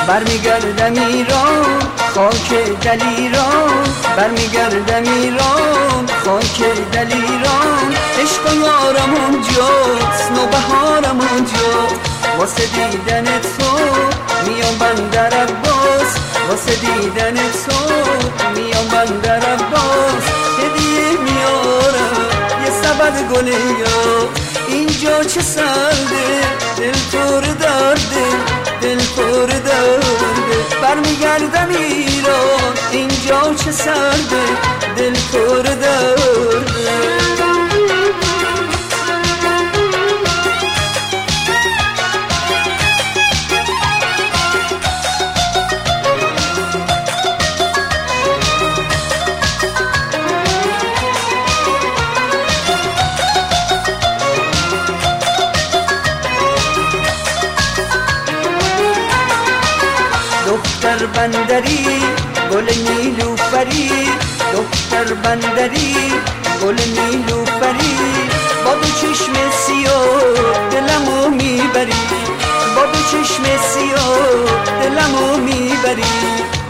برمیگردم ایران خاک دلیران، برمیگردم ایران خاک دلیران. عشق و یارم اونجاست، نوبهارم اونجاست، واسه دیدن تو میام بندر عباس، واسه دیدن تو میام بندر عباس. هدیه میارم یه سبد گلیا، اینجا چه سرده دل پر درده، دل پر درده. برمیگردم ایران اینجا چه سرده دل پر درده. دختر بندری گل نیلوفری، دختر بندری گل نیلوفری. با دو چشم سیاه دلمو میبری، با دو چشم سیاه دلمو میبری.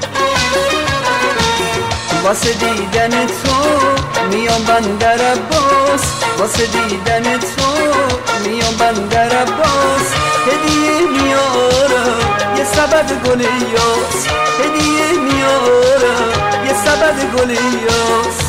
واسه دیدن تو میام بندر عباس، واسه دیدن تو میام بندر عباس. هدیه میارم یه سبد گل یاس، هدیه میارم یه سبد گل یاس.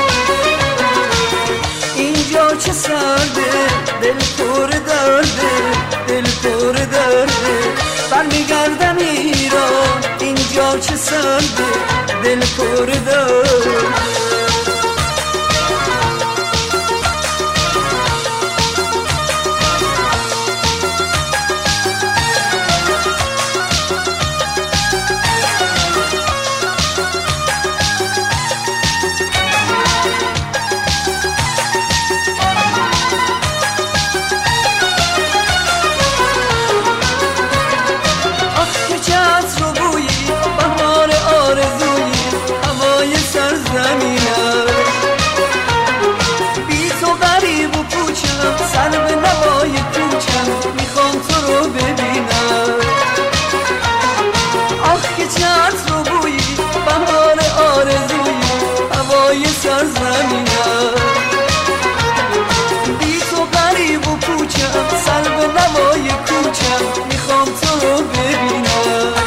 اینجا چه سرده دل پر درده، دل پر درده. برمیگردم ایران اینجا چه سرده دل پر درده. سر به نوای کوچم میخوام تو رو ببینم. آخ که چه عطر و بویی، بهار آرزویی، هوای سرزمینم. بی تو غریب و پوچم، سر به نوای کوچم میخوام تو رو ببینم.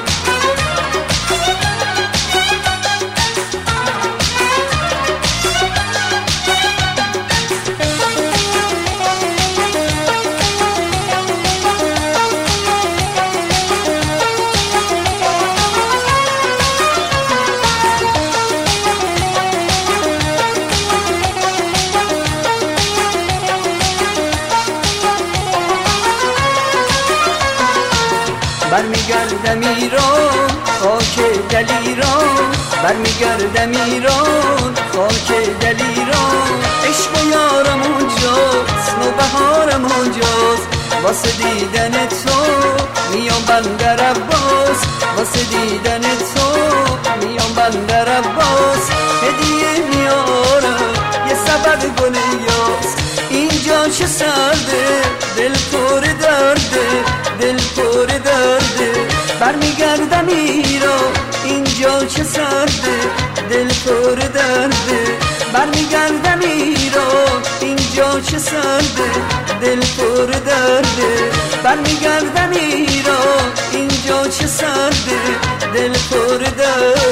برمیگردم ایران خاک دلیران، برمیگردم ایران خاک دلیران. عشق و یارم اونجاست، نوبهارم اونجاست، واسه دیدن تو میام بندر عباس، واسه دیدن تو میام بندر عباس. هدیه میارم یه سبد گل یاس، اینجا چه سرده دل پر درده، دل پر درده. برمیگردم ایران اینجا چه سرده دل پر درده. برمیگردم ایران اینجا چه سرده دل پر درده. برمیگردم ایران اینجا چه سرده دل پر درده.